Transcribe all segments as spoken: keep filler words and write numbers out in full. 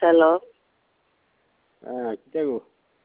hello হ্যাঁ কিটা গো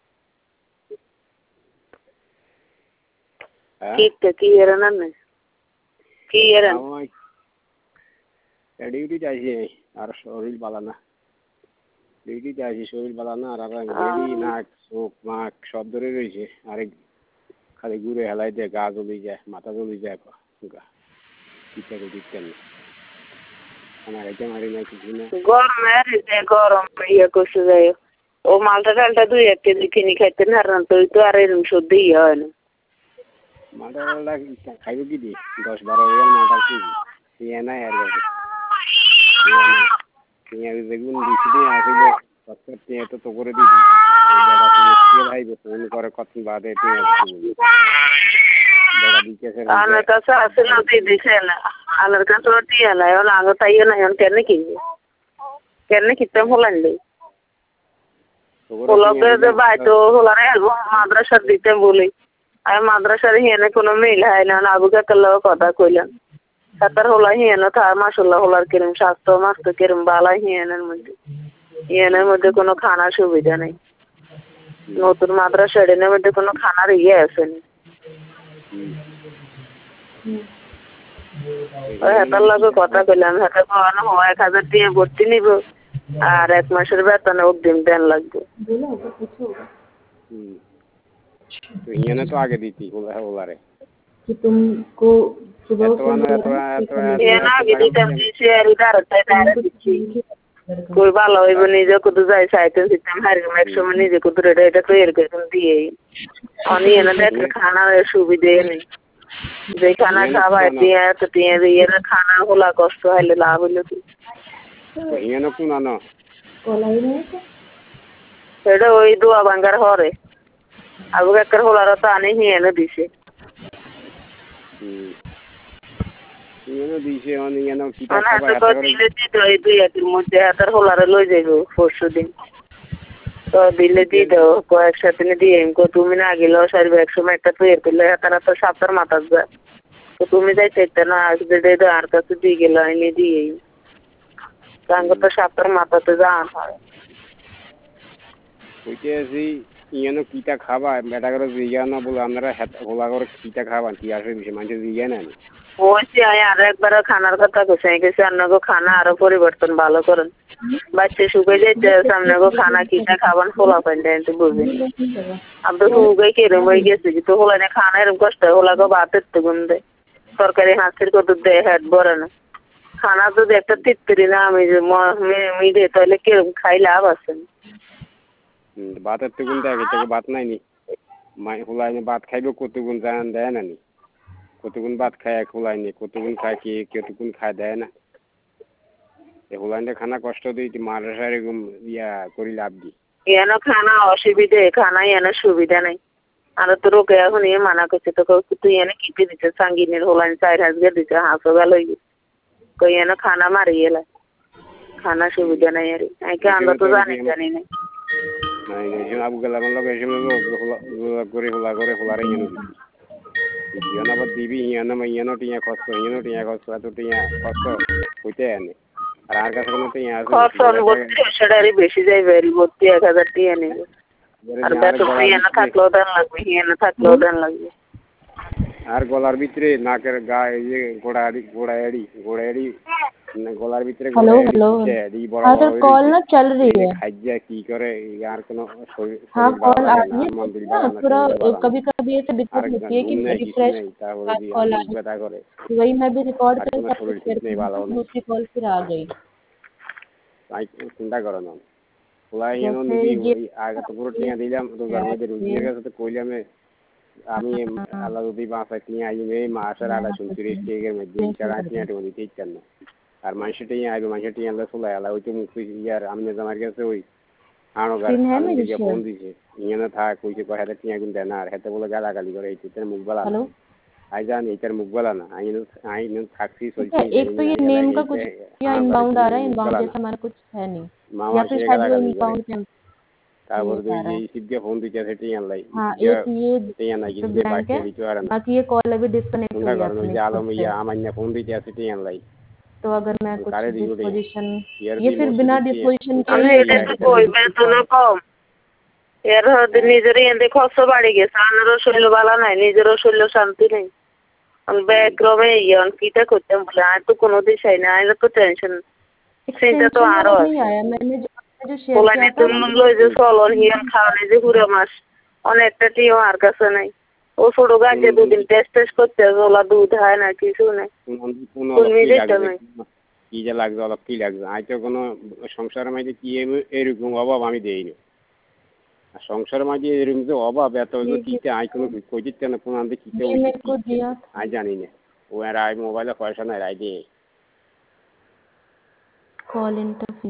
হ্যাঁ কিটা কি এরান না কি এরান আমার ডিউটি যাইছে আর শরীর ভালো না ডিউটি যাইছে শরীর ভালো না আর রেডি নাক চোখ নাক সব ধরে রয়েছে আরে খালি ঘুরে হেলাই দিয়ে গা জ্বলি যায় মাথা জ্বলি যায় কিটা গো দিচ্ছেন না আমার এটা মারি না কিছু না গরমের যে গরম ইয়ে করছে যাই ও মালটা ডালটা দুই এক কেজি কিনে খাইতে না রান তো তো আর এরকম সর্দি ইয়ে হয় না মালটা ডালটা খাইব কি দি দশ বারো হাজার মালটা কেজি ইয়ে নাই আর কাছে দেখুন দিচ্ছি দিয়ে আসলে সত্তর টিয়া তো তো করে দিবি ওই জায়গা থেকে কে ভাইবে ফোন করে কত বাদে টিয়া জায়গা দিতেছে আমার কাছে আসলে দিছে না আমার কাছে টিয়া নাই ওলা আগে তাই না এখন কেন কিনবে কেন কিনতে হলান্ডে ওলাকে যে বাইতো হলারে মাদ্রাসা দিতে বলি আমি মাদ্রাসার হিয়ানে কোনো মিল হয় না আবুকে কাল্লাও কথা কইলাম তার হলা হিয়ানো থা মাশাআল্লাহ হলার কিরম স্বাস্থ্য মাস্ত কিরম বালা হিয়ানের মধ্যে হিয়ানের মধ্যে কোনো খানার সুবিধা নেই নতুন মাদ্রাসার এর মধ্যে কোনো খানার ইয়ে আছে না ওই হাতার লগে কথা কইলাম হাতে খাওয়ানো হয় এক হাজার দিয়ে ভর্তি নিব আর এক মাসের বেতনে অগ্রিম দেন লাগবে तो ये ना तो आगे दी थी बोला है बोला रे कि तुमको सुबह ये ना आगे दी तब से इधर तय कोई ভালো হইব নিজে কত যাই সাইতে সিস্টেম হারি একশো মানে নিজে কত রেডা এটা তো এর করে দিয়ে অনি এনে দেখ খানা সুবিধা নেই যে খানা খাওয়া দিয়ে তো দিয়ে দিয়ে খানা হলা কষ্ট হইলে লাভ হইলো কি তো এনে কোন না কলাই নেই এটা ওই দোয়া বাঙ্গার হরে আবু কাকার হলার তো আনে হিয়ানো দিছে হিয়ানো দিছে অন হিয়ানো কিটা খাবার হাতে করে দিলে দিতে ওই দুই একের মধ্যে হাতার হলারে লই যাইবো পরশু দিন তো দিলে দিয়ে দাও কয়েক সাথে দিয়ে কো তুমি না গেলো সারবে এক সময় একটা তৈরি করলে হাতার তো সাতটার মাথার যা তো তুমি যাইতে না আসবে দে দে আর কাছে দিয়ে গেল এনে দিয়ে কাঙ্গ তো সাতটার মাথাতে যান হয় ওইতে আসি ইয়ানো কিটা খাবা বেটা করে জিয়া না বলে আমরা হোলা করে কিটা খাবান কি আসে বেশি মানুষ জিয়া না ওইসি আর একবার খানার কথা কইছে গেছে আপনাকে খানা আরো পরিবর্তন ভালো করেন বাচ্চা শুকে যাইতে সামনে গো খানা কিটা খাবান ফোলা পাইন দেন তো বুঝবেন আপনি শুকে কিরম হয়ে গেছে তো হোলা না খানা এরকম কষ্ট হোলা গো ভাতের তো গুন্দে তরকারি হাঁসের কত দে হেড ভরে না খানা যদি একটা তিত্তিরি না আমি মি দে তাহলে কিরম খাই লাভ আছে ভাতের তো গুন্দে আগে থেকে ভাত নাই নি মাই হোলা ভাত খাইবে কতগুণ জান দেয় না নি কতগুণ ভাত খায় এক হোলাই নি কতগুণ খায় কি কতগুণ খায় দেয় না এই হোলাইন্ডে খানা কষ্ট দিই মাদ্রাসার এরকম ইয়া করি লাভ দি এনো খানা অসুবিধে খানা এনে সুবিধা নাই আর তো রোগে এখন এ মানা করছে তো তুই এনে কিপে দিতে সাঙ্গিনের হোলাইন চার হাজগে দিতে হাঁসো গেল কই এনে খানা মারি এলা খানা সুবিধা নাই আর একে আমরা তো জানি জানি না নাই নাই আবু গেলা মানে লগে এসে হোলা করে হোলা করে হোলারে এনে ইয়ানা বাদ দিবি ইয়ানা মা ইয়ানো টিয়া কষ্ট ইয়ানো টিয়া কষ্ট তো টিয়া কষ্ট হইতে আনে আর আর কাছে কোনো টিয়া আছে কষ্ট বত্রিশ টাকারই বেশি যাই ভেরি বত্রিশ এক হাজার টিয়া নেবে আর বেতন ইয়ানা থাকলেও দেন লাগবে ইয়ানা থাকলেও দেন লাগবে আর গলার ভিতরে নাকের গায়ে যে গোড়াড়ি গোড়াড়ি গোড়াড়ি গলার ভিতরে हेलो हेलो हाँ सर कॉल ना चल रही है खाइया की करे यार कोनो हाँ कॉल आ रही है पूरा कभी कभी ऐसे दिक्कत होती है कि रिफ्रेश कॉल आ रही है वही मैं भी रिकॉर्ड करके दूसरी कॉल फिर आ गई চিন্তা করো না ওলাই এনো নিবি আগে তো পুরো টিয়া দিলাম তো ঘরের মধ্যে রুজি গেছে তো কইলাম আমি আল্লাহ যদি বাঁচাই টিয়া আই এই মাসের আড়া শুনছিস টিয়ার মধ্যে চারা টিয়া তো দিতে ইচ্ছা না আর মানুষের টিয়া আইবে মানুষের টিয়া আল্লাহ চলে আলা ওই তো মুখ ইয়ার আমি জামার কাছে ওই আনো গার আমি যে ফোন দিছে ইয়ানা থাক কইছে কয় হাতে টিয়া গুন দেন আর হাতে বলে গালাগালি করে এই তের মুখ বলা आई जान इधर मुकबला ना आई नो आई नो थाक्सी सोची एक तो ये नेम का कुछ या इनबाउंड आ रहा है इनबाउंड जैसा हमारा कुछ है नहीं या फिर शायद वो इनबाउंड के तावर दो ये सीधे फोन दी जैसे टियां लाई हां एक ये टियां ना ये बाकी है बिचारा ना बाकी ये कॉल अभी डिस्कनेक्ट हो गया है ये आलम ये आमन्या फोन दी जैसे टियां लाई तो अगर मैं कुछ कारे दी उड़े डिस्पोजिशन यार ये दी फिर मोस्ट बिना दी डिस्पोजिशन के আমি ही এটা তো কই বেতন কম এর হতে নিজের এতে খরচ বাড়ি গেছে আমারও শরীর ভালো নাই নিজেরও শরীর শান্তি নেই আমি ব্যাকরমে ইয়ান কিটা করতে বলে আর তো কোনো দিশাই না আর তো টেনশন সেটা তো एक्सटेंशन আরো वाला नहीं আছে आया मैंने जो आपने जो शेयर বলা किया নেই था তুমি লই যে চলন হিয়ান খাওয়ানে যে পুরো মাস অনেকটা টিও আর কাছে নাই ও ছোট গাছে দুদিন টেস্ট টেস্ট করতে ওলা দুধ হয় না কিছু নাই তুমি যেতে নাই কি যে লাগছে অলপ কি লাগছে আই তো কোনো সংসারের মধ্যে কি এরকম অভাব আমি দেইনি আর সংসারের মাঝে এরকম যে অভাব এত কিতে আই কোনো কই দিতে না কোন আনতে কিতে ये मेरे को दिया আই জানি না ও আর আই মোবাইলে পয়সা নাই রাই দিয়ে कॉल इंटरफेस